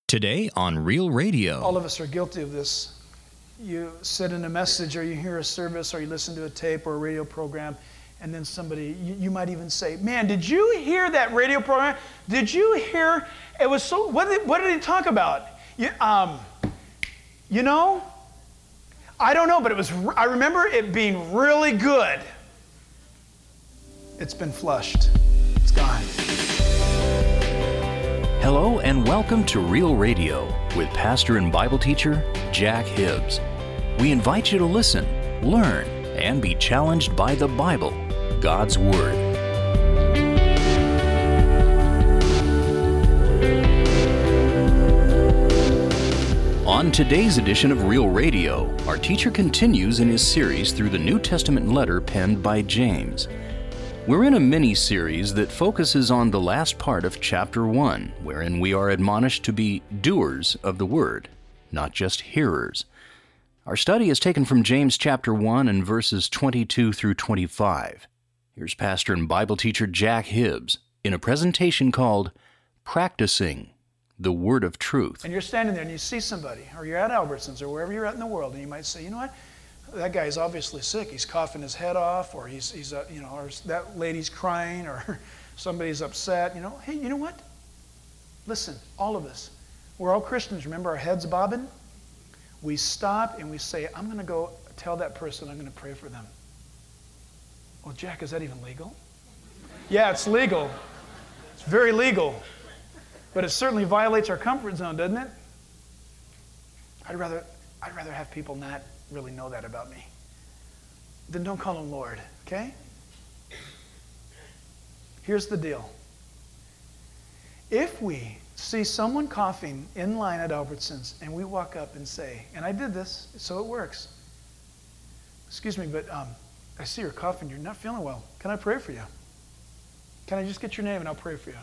Today on Real Radio. All of us are guilty of this. You sit in a message or you hear a service or you listen to a tape or a radio program, and then somebody, you might even say, man, did you hear that radio program? Did you hear, it was so, what did he talk about? You know, I don't know, but I remember it being really good. It's been flushed. It's gone. Hello and welcome to Real Radio with pastor and Bible teacher Jack Hibbs. We invite you to listen, learn, and be challenged by the Bible, God's Word. On today's edition of Real Radio, our teacher continues in his series through the New Testament letter penned by James. We're in a mini-series that focuses on the last part of chapter 1, wherein we are admonished to be doers of the Word, not just hearers. Our study is taken from James chapter 1 and verses 22 through 25. Here's pastor and Bible teacher Jack Hibbs in a presentation called Practicing the Word of Truth. And you're standing there and you see somebody, or you're at Albertsons or wherever you're at in the world, and you might say, you know what? That guy's obviously sick. He's coughing his head off, or he's or that lady's crying, or somebody's upset. You know, hey, you know what? Listen, all of us, we're all Christians. Remember, our heads bobbing. We stop and we say, I'm going to go tell that person I'm going to pray for them. Well, Jack, is that even legal? Yeah, it's legal. It's very legal, but it certainly violates our comfort zone, doesn't it? I'd rather have people not really know that about me. Then don't call him Lord, okay? Here's the deal. If we see someone coughing in line at Albertsons and we walk up and say, and I did this, so it works. Excuse me, but I see you're coughing. You're not feeling well. Can I pray for you? Can I just get your name and I'll pray for you?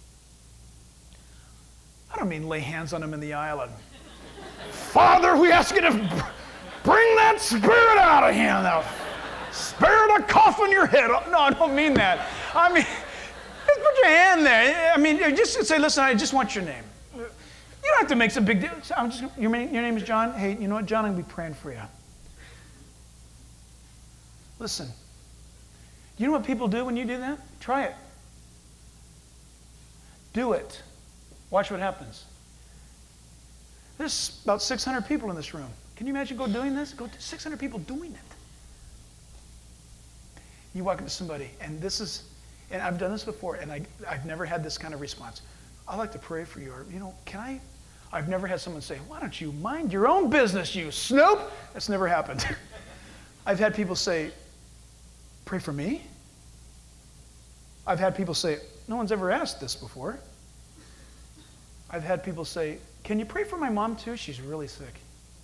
I don't mean lay hands on him in the aisle and, Father, we ask you to bring that spirit out of him, that spirit of cough on your head. No, I don't mean that. I mean, just put your hand there. I mean, just say, listen, I just want your name. You don't have to make some big deal. Your name is John? Hey, you know what, John, I'm going to be praying for you. Listen, you know what people do when you do that? Try it. Do it. Watch what happens. There's about 600 people in this room. Can you imagine doing this? 600 people doing it. You walk up to somebody, and I've done this before, and I've never had this kind of response. I'd like to pray for you, or, I've never had someone say, why don't you mind your own business, you snoop? That's never happened. I've had people say, pray for me? I've had people say, no one's ever asked this before. I've had people say, can you pray for my mom too? She's really sick.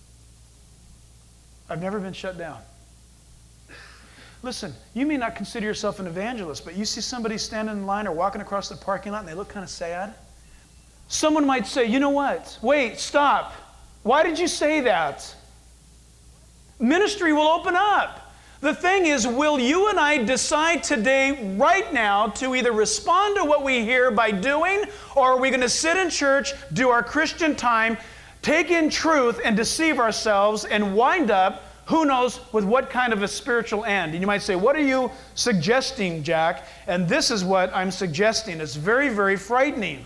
I've never been shut down. Listen, you may not consider yourself an evangelist, but you see somebody standing in line or walking across the parking lot and they look kind of sad. Someone might say, you know what? Wait, stop. Why did you say that? Ministry will open up. The thing is, will you and I decide today, right now, to either respond to what we hear by doing, or are we going to sit in church, do our Christian time, take in truth and deceive ourselves and wind up, who knows, with what kind of a spiritual end? And you might say, what are you suggesting, Jack? And this is what I'm suggesting. It's very, very frightening.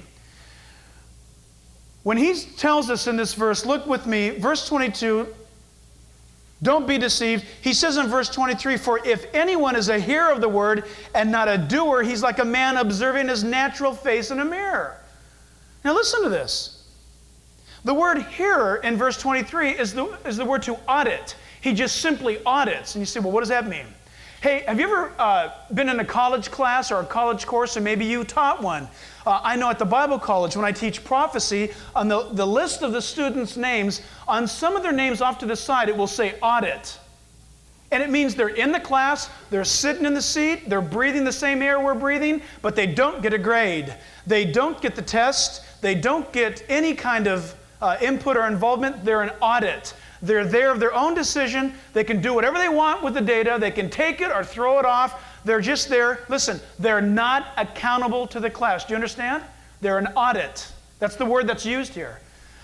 When he tells us in this verse, look with me, verse 22, don't be deceived. He says in verse 23, for if anyone is a hearer of the word and not a doer, he's like a man observing his natural face in a mirror. Now listen to this. The word hearer in verse 23 is the word to audit. He just simply audits. And you say, well, what does that mean? Hey, have you ever been in a college class or a college course, or maybe you taught one? I know at the Bible college, when I teach prophecy, on the list of the students' names, on some of their names off to the side, it will say audit. And it means they're in the class, they're sitting in the seat, they're breathing the same air we're breathing, but they don't get a grade. They don't get the test. They don't get any kind of input or involvement. They're an audit. They're there of their own decision. They can do whatever they want with the data. They can take it or throw it off. They're just there. Listen, they're not accountable to the class. Do you understand? They're an audit. That's the word that's used here.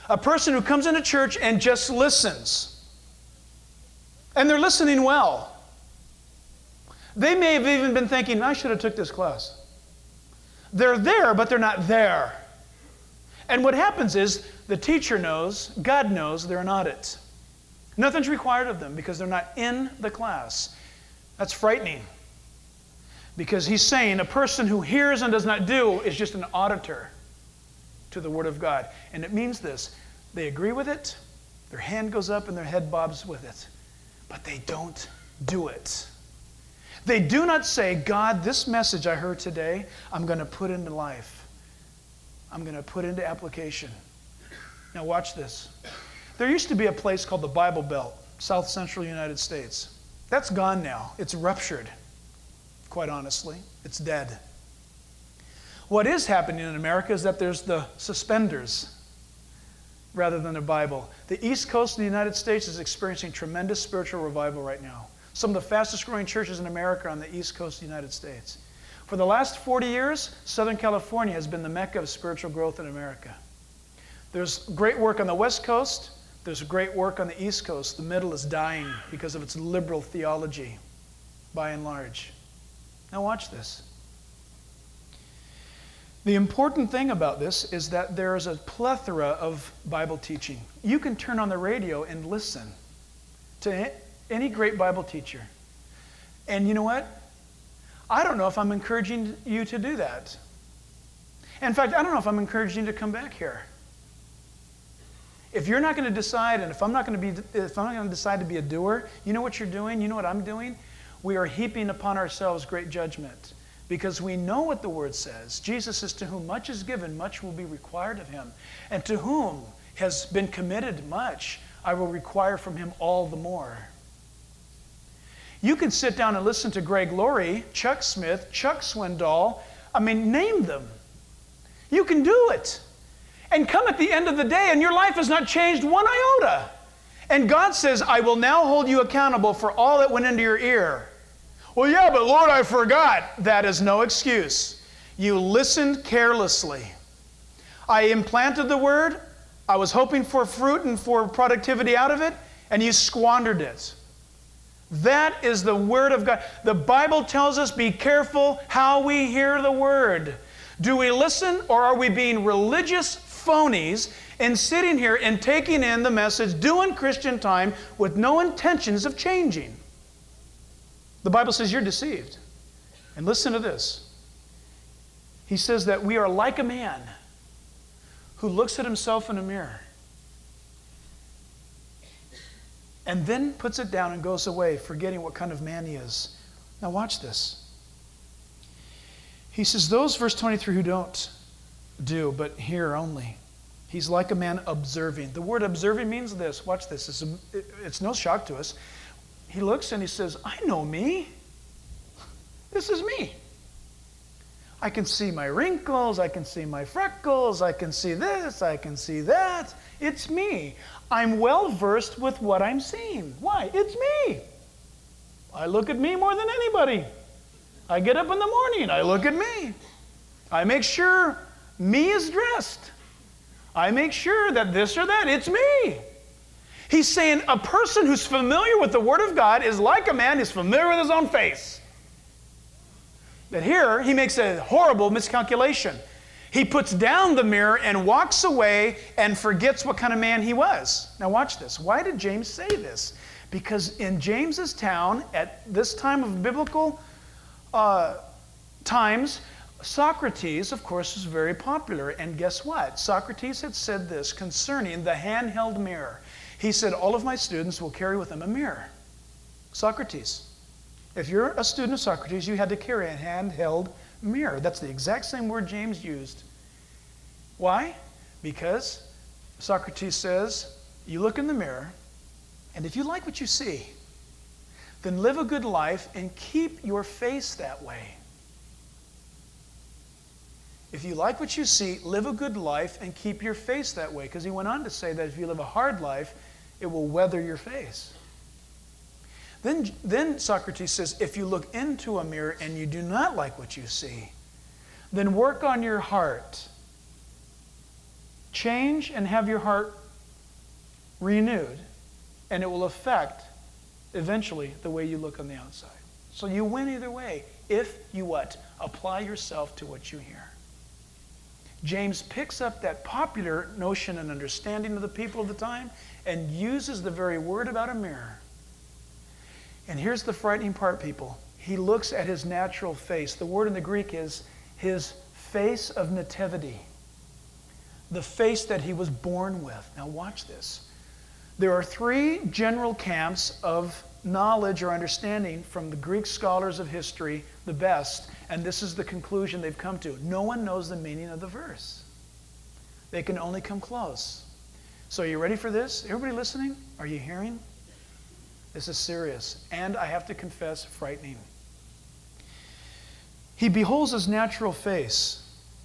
A person who comes into church and just listens. And they're listening well. They may have even been thinking, I should have took this class. They're there, but they're not there. And what happens is the teacher knows, God knows they're not it. Nothing's required of them because they're not in the class. That's frightening. Because he's saying a person who hears and does not do is just an auditor to the Word of God. And it means this. They agree with it, their hand goes up and their head bobs with it. But they don't do it. They do not say, God, this message I heard today, I'm going to put into life. I'm going to put into application. Now watch this. There used to be a place called the Bible Belt, South Central United States. That's gone now. It's ruptured, quite honestly. It's dead. What is happening in America is that there's the suspenders rather than the Bible. The East Coast of the United States is experiencing tremendous spiritual revival right now. Some of the fastest growing churches in America are on the East Coast of the United States. For the last 40 years, Southern California has been the mecca of spiritual growth in America. There's great work on the West Coast. There's great work on the East Coast. The middle is dying because of its liberal theology, by and large. Now watch this. The important thing about this is that there is a plethora of Bible teaching. You can turn on the radio and listen to any great Bible teacher. And you know what? I don't know if I'm encouraging you to do that. In fact, I don't know if I'm encouraging you to come back here. If you're not going to decide, and if I'm not going to decide to be a doer, you know what you're doing? You know what I'm doing? We are heaping upon ourselves great judgment. Because we know what the Word says. Jesus says, to whom much is given, much will be required of him. And to whom has been committed much, I will require from him all the more. You can sit down and listen to Greg Laurie, Chuck Smith, Chuck Swindoll. Name them. You can do it. And come at the end of the day and your life has not changed one iota. And God says, I will now hold you accountable for all that went into your ear. Well, yeah, but Lord, I forgot. That is no excuse. You listened carelessly. I implanted the Word. I was hoping for fruit and for productivity out of it, and you squandered it. That is the Word of God. The Bible tells us, be careful how we hear the Word. Do we listen, or are we being religious phonies and sitting here and taking in the message, doing Christian time with no intentions of changing? The Bible says you're deceived. And listen to this. He says that we are like a man who looks at himself in a mirror and then puts it down and goes away, forgetting what kind of man he is. Now watch this. He says, those, verse 23, who don't do, but hear only. He's like a man observing. The word observing means this. Watch this. It's no shock to us. He looks and he says, I know me. This is me. I can see my wrinkles. I can see my freckles. I can see this. I can see that. It's me. I'm well versed with what I'm seeing. Why? It's me. I look at me more than anybody. I get up in the morning. I look at me. I make sure me is dressed. I make sure that this or that. It's me. He's saying a person who's familiar with the Word of God is like a man who's familiar with his own face. But here, he makes a horrible miscalculation. He puts down the mirror and walks away and forgets what kind of man he was. Now watch this. Why did James say this? Because in James's town, at this time of biblical times, Socrates, of course, was very popular. And guess what? Socrates had said this concerning the handheld mirror. He said, all of my students will carry with them a mirror. Socrates. If you're a student of Socrates, you had to carry a handheld mirror. That's the exact same word James used. Why? Because Socrates says, you look in the mirror, and if you like what you see, then live a good life and keep your face that way. If you like what you see, live a good life and keep your face that way. Because he went on to say that if you live a hard life, it will weather your face. Then Socrates says, if you look into a mirror and you do not like what you see, then work on your heart. Change and have your heart renewed, and it will affect eventually the way you look on the outside. So you win either way if you what? Apply yourself to what you hear. James picks up that popular notion and understanding of the people of the time and uses the very word about a mirror. And here's the frightening part, people. He looks at his natural face. The word in the Greek is his face of nativity, the face that he was born with. Now watch this. There are three general camps of knowledge or understanding from the Greek scholars of history, the best, and this is the conclusion they've come to. No one knows the meaning of the verse. They can only come close. So are you ready for this? Everybody listening? Are you hearing? This is serious, and I have to confess, frightening. He beholds his natural face.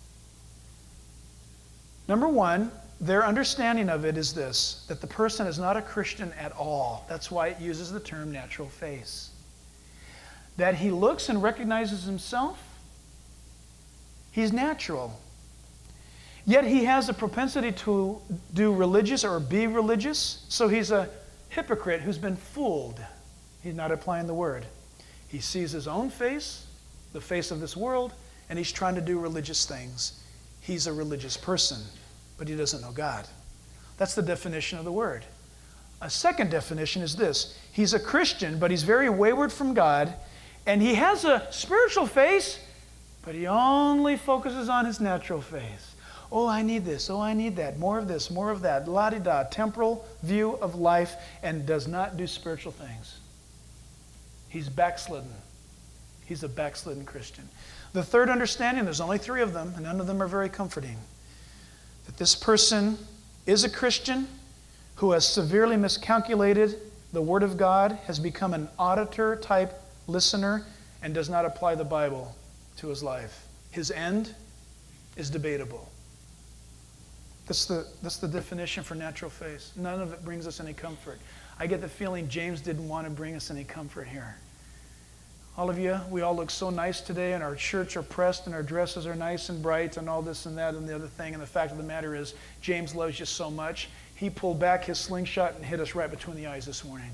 Number one, their understanding of it is this, that the person is not a Christian at all. That's why it uses the term natural face. That he looks and recognizes himself, he's natural. Yet he has a propensity to do religious or be religious, so he's a hypocrite who's been fooled. He's not applying the word. He sees his own face, the face of this world, and he's trying to do religious things. He's a religious person, but he doesn't know God. That's the definition of the word. A second definition is this. He's a Christian, but he's very wayward from God, and he has a spiritual face, but he only focuses on his natural face. Oh, I need this. Oh, I need that. More of this, more of that. La-di-da. Temporal view of life, and does not do spiritual things. He's backslidden. He's a backslidden Christian. The third understanding, there's only three of them, and none of them are very comforting. That this person is a Christian who has severely miscalculated the Word of God, has become an auditor-type listener, and does not apply the Bible to his life. His end is debatable. That's the definition for natural face. None of it brings us any comfort. I get the feeling James didn't want to bring us any comfort here. All of you, we all look so nice today, and our shirts are pressed, and our dresses are nice and bright, and all this and that and the other thing. And the fact of the matter is, James loves you so much, he pulled back his slingshot and hit us right between the eyes this morning.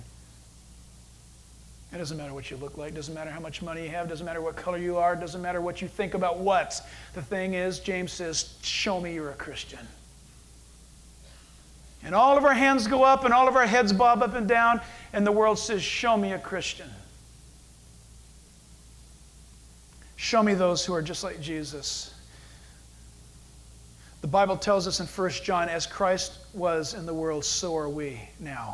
It doesn't matter what you look like. It doesn't matter how much money you have. It doesn't matter what color you are. It doesn't matter what you think about what. The thing is, James says, show me you're a Christian. And all of our hands go up and all of our heads bob up and down, and the world says, show me a Christian. Show me those who are just like Jesus. The Bible tells us in 1 John, as Christ was in the world, so are we now.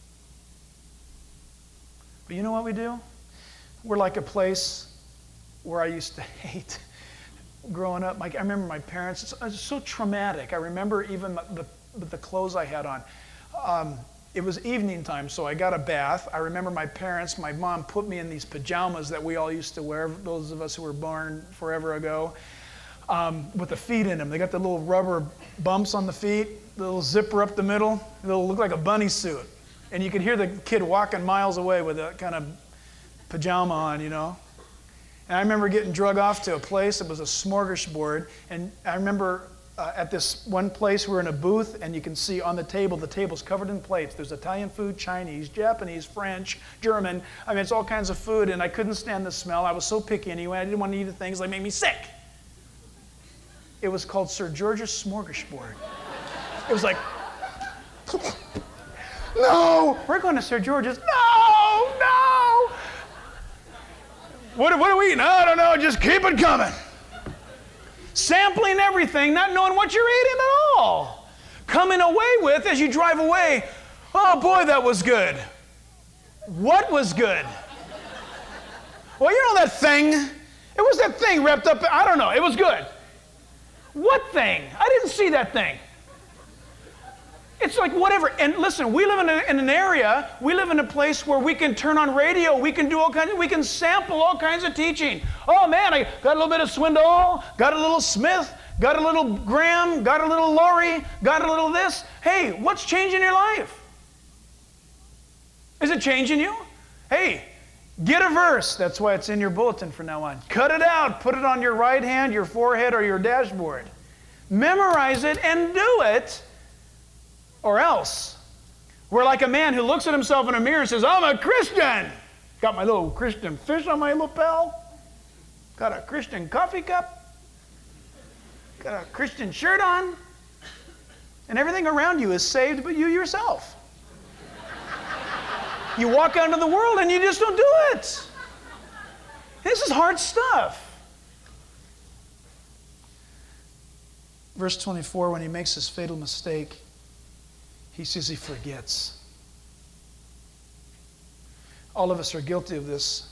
But you know what we do? We're like a place where I used to hate growing up. I remember my parents, it's so traumatic. I remember even the clothes I had on. It was evening time, so I got a bath. I remember my parents, my mom put me in these pajamas that we all used to wear, those of us who were born forever ago, with the feet in them. They got the little rubber bumps on the feet, the little zipper up the middle. It'll look like a bunny suit. And you could hear the kid walking miles away with that kind of pajama on, you know. And I remember getting drug off to a place. It was a smorgasbord. And I remember at this one place, we're in a booth, and you can see on the table's covered in plates. There's Italian food, Chinese, Japanese, French, German. I mean, it's all kinds of food, and I couldn't stand the smell. I was so picky anyway. I didn't want to eat the things that made me sick. It was called Sir George's Smorgasbord. It was like, no, we're going to Sir George's. No. What are we eating? I don't know. Just keep it coming. Sampling everything, not knowing what you're eating at all. Coming away with, as you drive away, oh boy, that was good. What was good? Well, you know that thing. It was that thing wrapped up, I don't know, it was good. What thing? I didn't see that thing. It's like whatever. And listen, we live in an area, we live in a place where we can turn on radio, we can do all kinds of, we can sample all kinds of teaching. Oh man, I got a little bit of Swindoll, got a little Smith, got a little Graham, got a little Laurie, got a little this. Hey, what's changing your life? Is it changing you? Hey, get a verse. That's why it's in your bulletin from now on. Cut it out, put it on your right hand, your forehead, or your dashboard. Memorize it and do it. Or else, We're like a man who looks at himself in a mirror and says, I'm a Christian. Got my little Christian fish on my lapel. Got a Christian coffee cup. Got a Christian shirt on. And everything around you is saved but you yourself. You walk out into the world and you just don't do it. This is hard stuff. Verse 24, when he makes his fatal mistake, he says he forgets. All of us are guilty of this.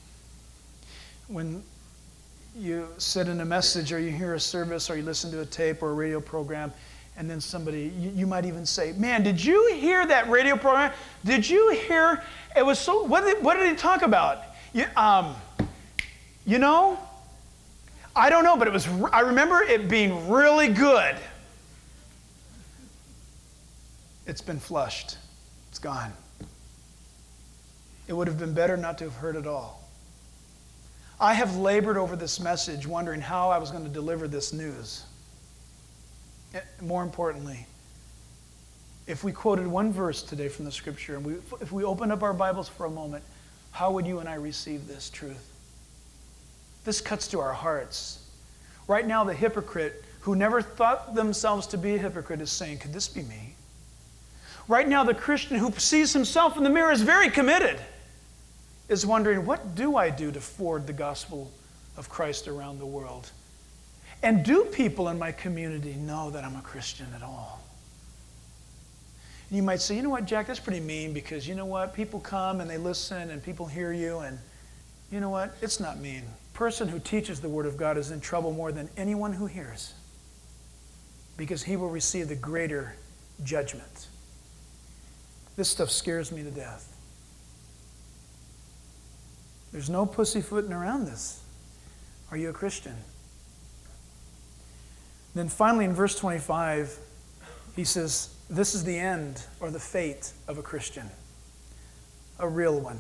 When you sit in a message or you hear a service or you listen to a tape or a radio program, and then somebody, you might even say, man, did you hear that radio program? Did you hear, it was so, what did he talk about? You know, I don't know, but I remember it being really good. It's been flushed. It's gone. It would have been better not to have heard it all. I have labored over this message, wondering how I was going to deliver this news. More importantly, if we quoted one verse today from the Scripture, and if we opened up our Bibles for a moment, how would you and I receive this truth? This cuts to our hearts. Right now, the hypocrite who never thought themselves to be a hypocrite is saying, could this be me? Right now, the Christian who sees himself in the mirror is very committed, is wondering, what do I do to forward the gospel of Christ around the world? And do people in my community know that I'm a Christian at all? And you might say, you know what, Jack, that's pretty mean because you know what? People come and they listen and people hear you and you know what? It's not mean. A person who teaches the Word of God is in trouble more than anyone who hears because he will receive the greater judgment. This stuff scares me to death. There's no pussyfooting around this. Are you a Christian? Then finally in verse 25, he says, this is the end or the fate of a Christian, a real one.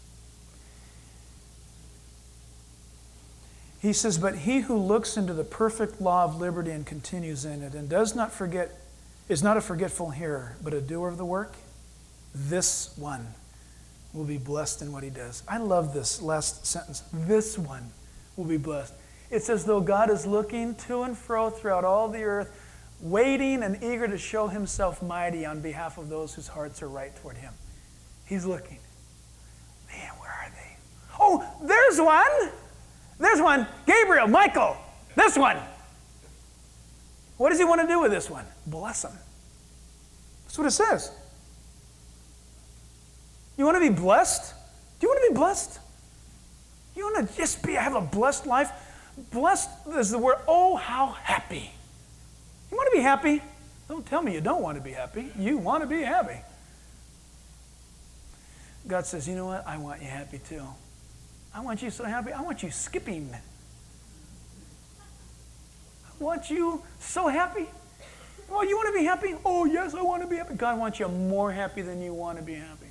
He says, but he who looks into the perfect law of liberty and continues in it and does not forget, is not a forgetful hearer, but a doer of the work, this one will be blessed in what he does. I love this last sentence. This one will be blessed. It's as though God is looking to and fro throughout all the earth, waiting and eager to show himself mighty on behalf of those whose hearts are right toward him. He's looking. Man, where are they? Oh, there's one. There's one. Gabriel, Michael, this one. What does he want to do with this one? Bless him. That's what it says. You want to be blessed? Do you want to be blessed? You want to just have a blessed life? Blessed is the word, oh, how happy. You want to be happy? Don't tell me you don't want to be happy. You want to be happy. God says, you know what? I want you happy too. I want you so happy. I want you skipping. I want you so happy. Oh, you want to be happy? Oh, yes, I want to be happy. God wants you more happy than you want to be happy.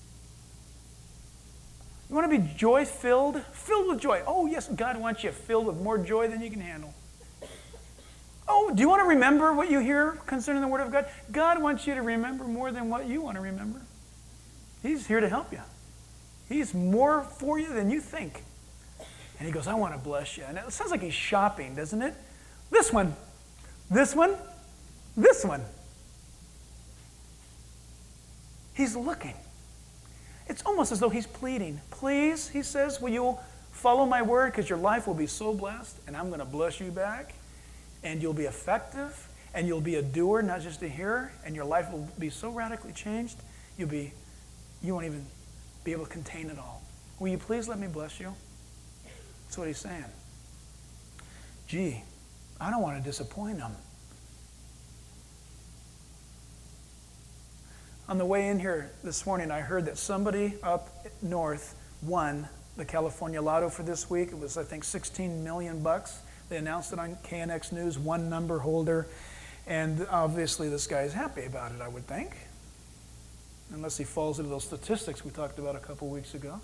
You want to be joy-filled? Filled with joy. Oh, yes, God wants you filled with more joy than you can handle. Oh, do you want to remember what you hear concerning the Word of God? God wants you to remember more than what you want to remember. He's here to help you. He's more for you than you think. And he goes, I want to bless you. And it sounds like he's shopping, doesn't it? This one, this one, this one. He's looking. It's almost as though he's pleading. Please, he says, will you follow my word because your life will be so blessed and I'm going to bless you back and you'll be effective and you'll be a doer, not just a hearer, and your life will be so radically changed you won't even be able to contain it all. Will you please let me bless you? That's what he's saying. Gee, I don't want to disappoint him. On the way in here this morning, I heard that somebody up north won the California Lotto for this week. It was, I think, $16 million. They announced it on KNX News, one number holder. And obviously this guy is happy about it, I would think. Unless he falls into those statistics we talked about a couple weeks ago.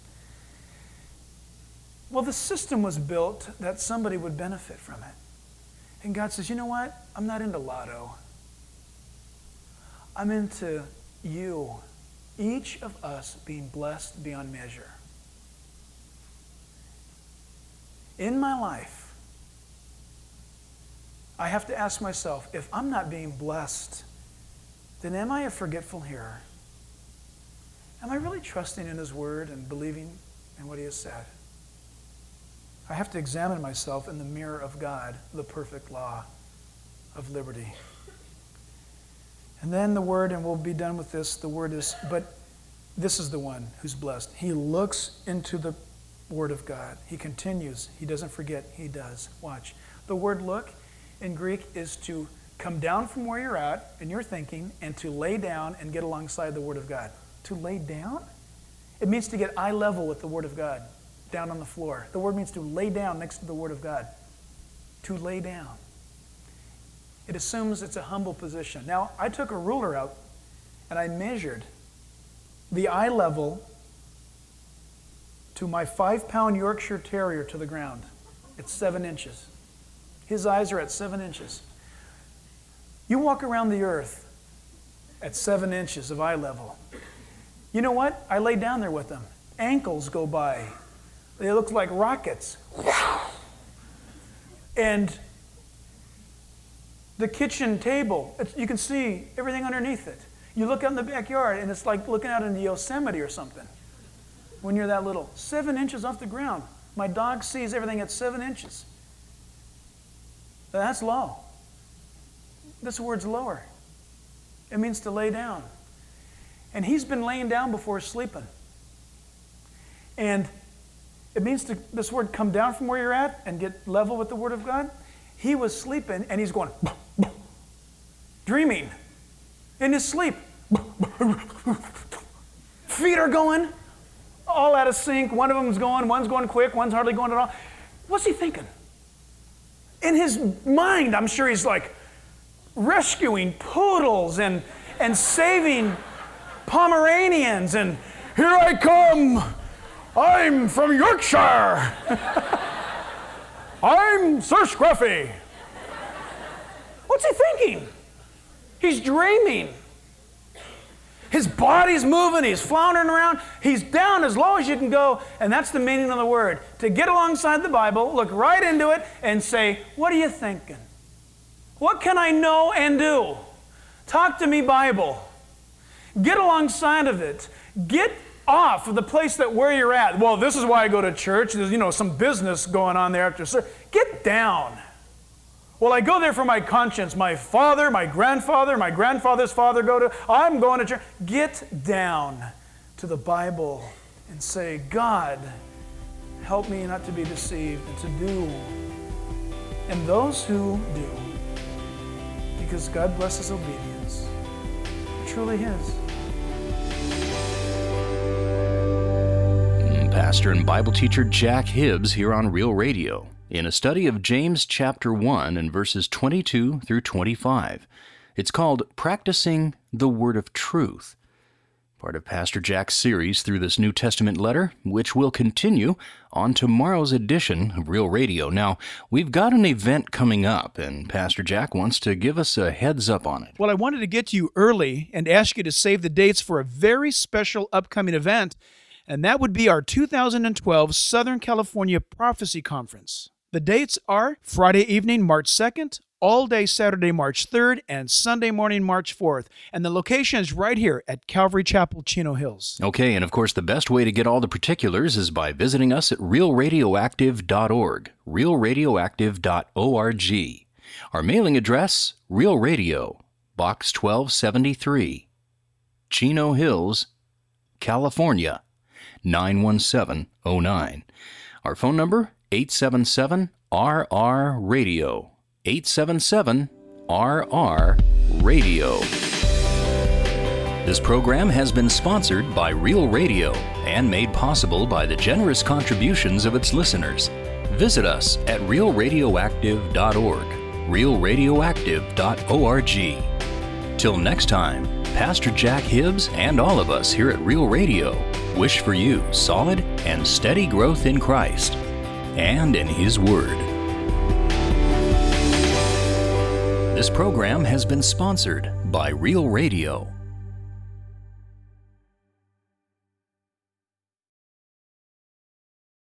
Well, the system was built that somebody would benefit from it. And God says, you know what? I'm not into lotto. I'm into you, each of us being blessed beyond measure. In my life, I have to ask myself, if I'm not being blessed, then am I a forgetful hearer? Am I really trusting in His Word and believing in what He has said? I have to examine myself in the mirror of God, the perfect law of liberty. And then the Word, and we'll be done with this, the Word is, but this is the one who's blessed. He looks into the Word of God. He continues. He doesn't forget. He does. Watch. The word look in Greek is to come down from where you're at in your thinking and to lay down and get alongside the Word of God. To lay down? It means to get eye level with the Word of God, down on the floor. The word means to lay down next to the Word of God. To lay down. It assumes it's a humble position. Now, I took a ruler out and I measured the eye level to my 5-pound Yorkshire Terrier to the ground. It's 7 inches. His eyes are at 7 inches. You walk around the earth at 7 inches of eye level. You know what? I lay down there with them. Ankles go by. They look like rockets. And the kitchen table, you can see everything underneath it. You look out in the backyard and it's like looking out into Yosemite or something when you're that little. 7 inches off the ground. My dog sees everything at 7 inches. That's low. This word's lower. It means to lay down. And he's been laying down before sleeping. And it means to, this word, come down from where you're at and get level with the Word of God. He was sleeping and he's going, dreaming in his sleep. Feet are going, all out of sync. One of them's going, one's going quick, one's hardly going at all. What's he thinking? In his mind, I'm sure he's like rescuing poodles and saving Pomeranians, and here I come. I'm from Yorkshire. I'm Sir Scruffy. What's he thinking? He's dreaming. His body's moving, he's floundering around, he's down as low as you can go, and that's the meaning of the word. To get alongside the Bible, look right into it, and say, what are you thinking? What can I know and do? Talk to me, Bible. Get alongside of it. Get off of the place that where you're at. Well, this is why I go to church. There's, some business going on there after service. Get down. Well, I go there for my conscience. My father, my grandfather's father I'm going to church. Get down to the Bible and say, God, help me not to be deceived and to do. And those who do, because God blesses obedience, are truly His. Pastor and Bible teacher Jack Hibbs here on Real Radio in a study of James chapter 1 and verses 22 through 25. It's called Practicing the Word of Truth, part of Pastor Jack's series through this New Testament letter, which will continue on tomorrow's edition of Real Radio. Now, we've got an event coming up, and Pastor Jack wants to give us a heads up on it. Well, I wanted to get to you early and ask you to save the dates for a very special upcoming event, and that would be our 2012 Southern California Prophecy Conference. The dates are Friday evening, March 2nd, all day Saturday, March 3rd, and Sunday morning, March 4th. And the location is right here at Calvary Chapel, Chino Hills. Okay, and of course, the best way to get all the particulars is by visiting us at realradioactive.org, realradioactive.org. Our mailing address, Real Radio, Box 1273, Chino Hills, California, 91709. Our phone number, 877-RR-RADIO, 877-RR-RADIO. This program has been sponsored by Real Radio and made possible by the generous contributions of its listeners. Visit us at realradioactive.org, realradioactive.org. Till next time, Pastor Jack Hibbs and all of us here at Real Radio wish for you solid and steady growth in Christ and in His Word. This program has been sponsored by Real Radio.